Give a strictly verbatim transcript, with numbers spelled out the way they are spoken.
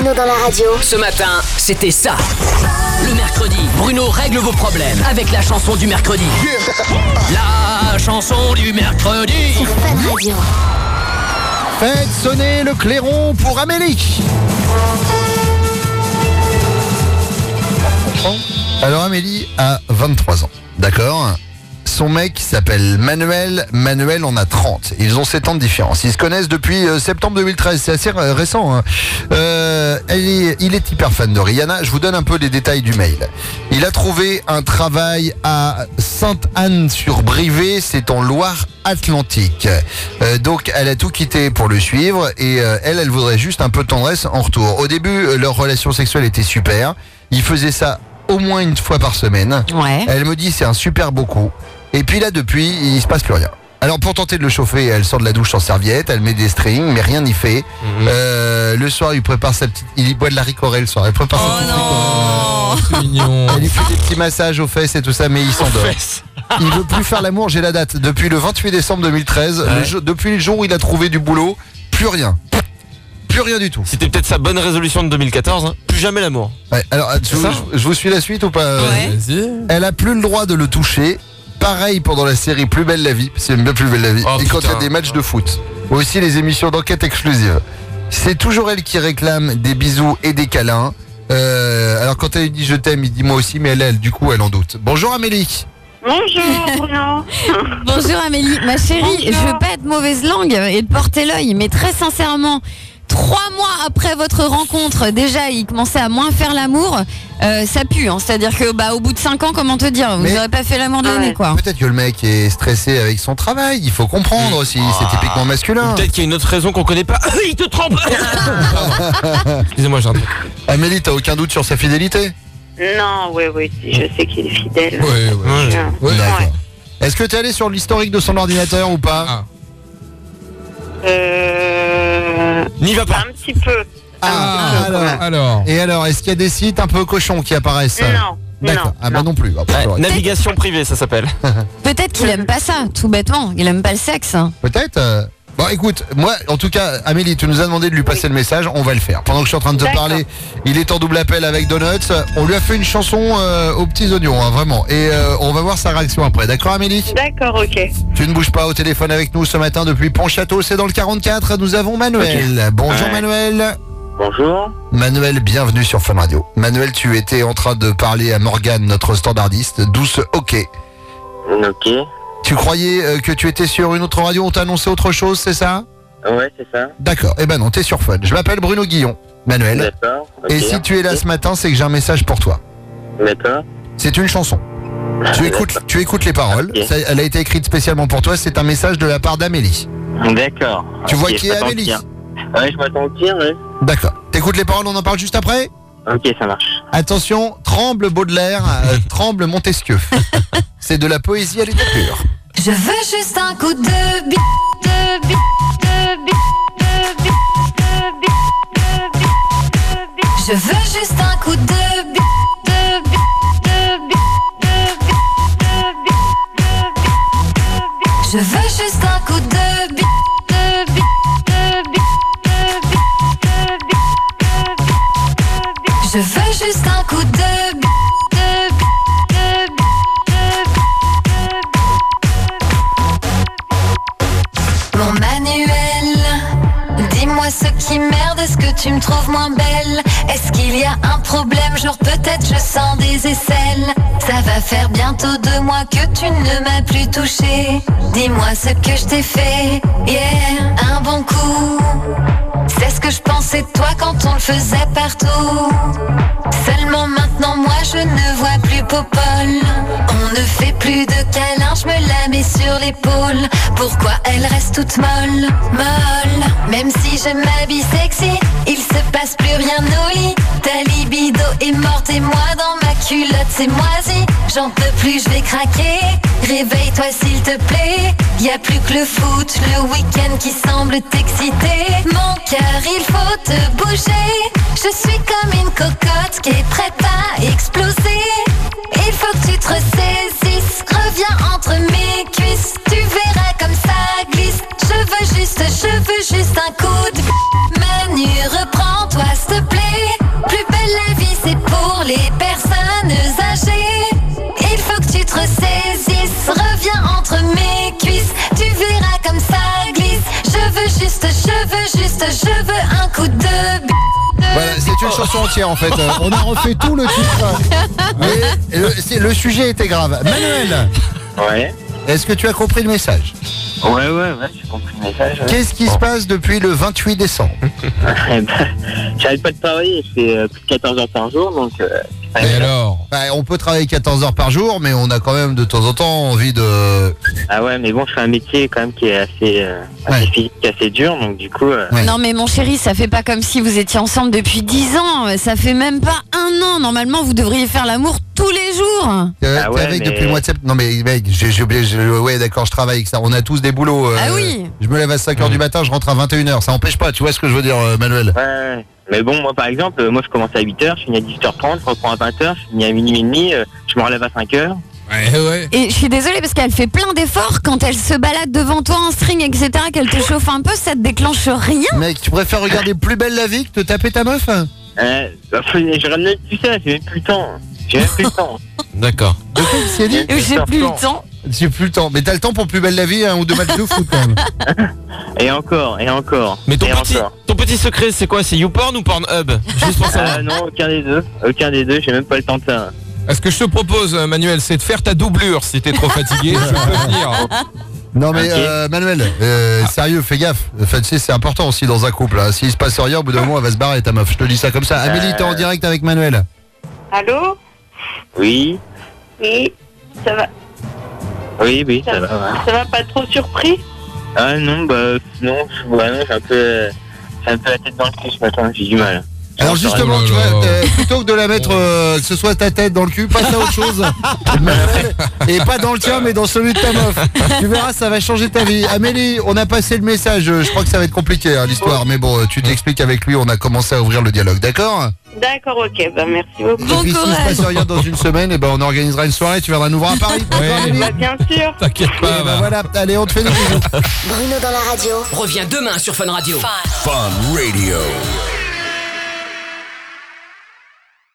Bruno dans la radio. Ce matin, c'était ça. Le mercredi, Bruno règle vos problèmes avec la chanson du mercredi. La chanson du mercredi. Sur Fun Radio. Faites sonner le clairon pour Amélie. Alors Amélie a vingt-trois ans, d'accord ? Son mec s'appelle Manuel. Manuel en a trente. Ils ont sept ans de différence. Ils se connaissent depuis euh, septembre deux mille treize. C'est assez euh, récent. Hein. Euh, elle est, il est hyper fan de Rihanna. Je vous donne un peu les détails du mail. Il a trouvé un travail à Sainte-Anne-sur-Brévé. C'est en Loire-Atlantique. Euh, donc elle a tout quitté pour le suivre. Et euh, elle, elle voudrait juste un peu de tendresse en retour. Au début, euh, leur relation sexuelle était super. Il faisait ça au moins une fois par semaine. Ouais. Elle me dit c'est un super beau coup. Et puis là, depuis, il se passe plus rien. Alors pour tenter de le chauffer, elle sort de la douche sans serviette, elle met des strings, mais rien n'y fait. Mmh. Euh, le soir, il prépare sa petite, il boit de la ricorée le soir. Elle prépare oh sa petite non ricorée. C'est mignon. Elle lui fait des petits massages aux fesses et tout ça, mais il s'endort. Il veut plus faire l'amour. J'ai la date depuis le vingt-huit décembre deux mille treize. Ouais. Le jo- depuis le jour où il a trouvé du boulot, plus rien. Plus rien du tout. C'était peut-être sa bonne résolution de deux mille quatorze. Hein. Plus jamais l'amour. Ouais, alors, je, ça je- je vous suis la suite ou pas? Ouais. Vas-y. Elle a plus le droit de le toucher. Pareil pendant la série Plus belle la vie, c'est bien Plus belle la vie. Oh, et quand il y a putain. des matchs de foot, ou aussi les émissions d'enquête exclusives. C'est toujours elle qui réclame des bisous et des câlins. Euh, alors quand elle lui dit je t'aime, il dit moi aussi, mais elle, elle, du coup, elle en doute. Bonjour Amélie. Bonjour Bruno. Bonjour Amélie, ma chérie, Bonjour. je veux pas être mauvaise langue et te porter l'œil, mais très sincèrement, trois mois après votre rencontre, déjà il commençait à moins faire l'amour, euh, ça pue, hein. C'est-à-dire que bah au bout de cinq ans, comment te dire, vous Mais- n'aurez pas fait l'amour de Ouais. l'année quoi. Peut-être que le mec est stressé avec son travail, il faut comprendre aussi, c'est Ah. typiquement masculin. Peut-être qu'il y a une autre raison qu'on connaît pas. Il te trompe. Excusez-moi, j'ai un truc. Amélie, t'as aucun doute sur sa fidélité? Non, oui, oui, si, je sais qu'il est fidèle. Ouais, ouais. Ouais. Ouais. D'accord. Est-ce que t'es allé sur l'historique de son ordinateur ou pas? Ah. Euh... N'y va pas. Un petit peu. Ah, alors. alors. Et alors, est-ce qu'il y a des sites un peu cochons qui apparaissent? Non, D'accord. non. Ah bah non plus. Ah, bah, Ouais, j'aurais- navigation privée, ça s'appelle. Peut-être qu'il aime pas ça, tout bêtement, il aime pas le sexe. hein. Peut-être. euh, Bon, écoute, moi, en tout cas, Amélie, tu nous as demandé de lui passer le message, on va le faire. Pendant que je suis en train de te D'accord. parler, il est en double appel avec Donuts. On lui a fait une chanson euh, aux petits oignons, hein, vraiment. Et euh, on va voir sa réaction après. D'accord, Amélie? D'accord, ok. Tu ne bouges pas au téléphone avec nous ce matin depuis Pontchâteau, c'est dans le quarante-quatre. Nous avons Manuel. Bonjour Ouais. Manuel. Bonjour. Manuel, bienvenue sur Fun Radio. Manuel, tu étais en train de parler à Morgane, notre standardiste, douce ok. Ok. Tu croyais euh, que tu étais sur une autre radio, on t'a annoncé autre chose, c'est ça? Ouais, c'est ça. D'accord, eh ben non, t'es sur Fun. Je m'appelle Bruno Guillon, Manuel. D'accord. ok. Et si tu es là ce matin, c'est que j'ai un message pour toi. D'accord. C'est une chanson. Tu écoutes, tu écoutes les paroles. Ok. Ça, elle a été écrite spécialement pour toi. C'est un message de la part d'Amélie. D'accord. Tu vois Ok, qui je est m'attends au Amélie? pire. Ouais, je m'attends au pire, ouais. D'accord. T'écoutes les paroles, on en parle juste après? Ok, ça marche. Attention, tremble Baudelaire, euh, tremble Montesquieu. C'est de la poésie à l'état pur. Je veux juste un coup de bite, de bite, de bite, de bite, de bite, de bite, de bite. Je veux juste un coup de bite, de bite, de bite, de bite, de bite, de bite, de bite. Je veux juste un coup de bite, de bite, de bite, de bite, de bite, de bite, de bite. Je veux juste un coup de bite, de bite, de bite, de bite, de bite. Mon Manuel, dis-moi ce qui merde, est-ce que tu me trouves moins belle? Est-ce qu'il y a un problème, genre peut-être je sens des aisselles? Ça va faire bientôt deux mois que tu ne m'as plus touché. Dis-moi ce que je t'ai fait, yeah, un bon coup. C'est ce que je pensais de toi quand on le faisait partout. Seulement maintenant moi je ne vois plus Popol. On ne fait plus de câlins, je me la mets sur l'épaule. Pourquoi elle reste toute molle, molle? Même si je m'habille sexy, il se passe plus rien au lit. Ta libido est morte et moi dans ma culotte c'est moisi. J'en peux plus, je vais craquer. Réveille-toi s'il te plaît. Y a plus que le foot, le week-end qui semble t'exciter. Mon cœur il faut te bouger. Je suis comme une cocotte qui est prête à exploser. Il faut que tu te ressaisisses. Reviens entre mes cuisses. Tu verras comme ça glisse. Je veux juste, je veux juste un coup de Manu, reprends-toi s'il te plaît. juste je veux un coup de b... Voilà, c'est une chanson entière en fait. Euh, on a refait tout le titre. Mais le, c'est- le sujet était grave. Manuel, Ouais. est-ce que tu as compris le message? Ouais, ouais, ouais, j'ai compris le message. Ouais. Qu'est-ce qui se passe depuis le vingt-huit décembre? Eh ben, j'arrête pas de travailler, je fais euh, plus de quatorze heures par jour, donc... Euh, c'est pas Et évident. alors? Bah, on peut travailler quatorze heures par jour, mais on a quand même de temps en temps envie de... Ah ouais, mais bon, je fais un métier quand même qui est assez, euh, assez Ouais. physique, assez dur, donc du coup... euh, Ouais. Non mais mon chéri, ça fait pas comme si vous étiez ensemble depuis dix ans. Ça fait même pas un an. Normalement, vous devriez faire l'amour tous les jours. Euh, Ah t'es ouais, avec mais- depuis le mois de septembre. Non mais mec, j'ai j'ai oublié, j'ai- ouais d'accord, je travaille avec ça. On a tous des boulots. euh, Ah oui. Je me lève à cinq heures du matin, je rentre à vingt et une heures. Ça empêche pas, tu vois ce que je veux dire, euh, Manuel? Ouais, ouais. Mais bon, moi par exemple, euh, moi je commence à huit heures, je finis à dix-huit heures trente, je reprends à vingt heures, je finis à minuit et demi, euh, je me relève à cinq heures. Ouais, ouais. Et je suis désolée parce qu'elle fait plein d'efforts quand elle se balade devant toi en string, et cetera. Qu'elle te chauffe un peu, ça te déclenche rien. Mec, tu préfères regarder Plus belle la vie que te taper ta meuf? Euh, bah, faut- je ramène tout ça, j'ai même plus le temps. J'ai même plus le temps. D'accord. De quoi il s'est dit? Et J'ai plus le temps. J'ai plus le temps. Mais t'as le temps pour Plus belle la vie, un ou deux matchs de foot quand même. Et encore, et encore. Mais ton et petit, encore. ton petit secret, c'est quoi? C'est YouPorn ou Pornhub? Juste pour savoir. Ah non, aucun des deux. Aucun des deux, j'ai même pas le temps de ça. Ce que je te propose, euh, Manuel, c'est de faire ta doublure si t'es trop fatigué. Je peux venir. Non mais Ok. euh, Manuel, euh, sérieux, fais gaffe. Enfin, tu sais, c'est important aussi dans un couple. Hein. S'il se passe rien, au bout d'un moment, elle va se barrer ta meuf. Je te dis ça comme ça. Amélie, t'es en direct avec Manuel. Allô? Oui, Oui, ça va, oui, oui, ça, ça va. ouais. ça va pas trop surpris? Ah non, bah non, je- ouais, non, j'ai un peu, euh, j'ai un peu la tête dans le cul ce matin, j'ai du mal. Alors justement, Oh là tu là. vois, euh, plutôt que de la mettre, euh, que ce soit ta tête dans le cul, passe à autre chose. Manuel, et pas dans le tien, mais dans celui de ta meuf. Tu verras, ça va changer ta vie. Amélie, on a passé le message. Je crois que ça va être compliqué hein, l'histoire, mais bon, tu t'expliques avec lui. On a commencé à ouvrir le dialogue, d'accord? D'accord, ok, bah merci beaucoup. Bon Et puis s'il courage. se passe rien dans une semaine, et ben on organisera une soirée. Tu viendras nous voir à Paris. D'accord, Ouais. Amélie? Bah bien sûr. T'inquiète Et pas, ben va. voilà, allez, on te fait des bisous. Reviens demain sur Fun Radio. Fun Radio.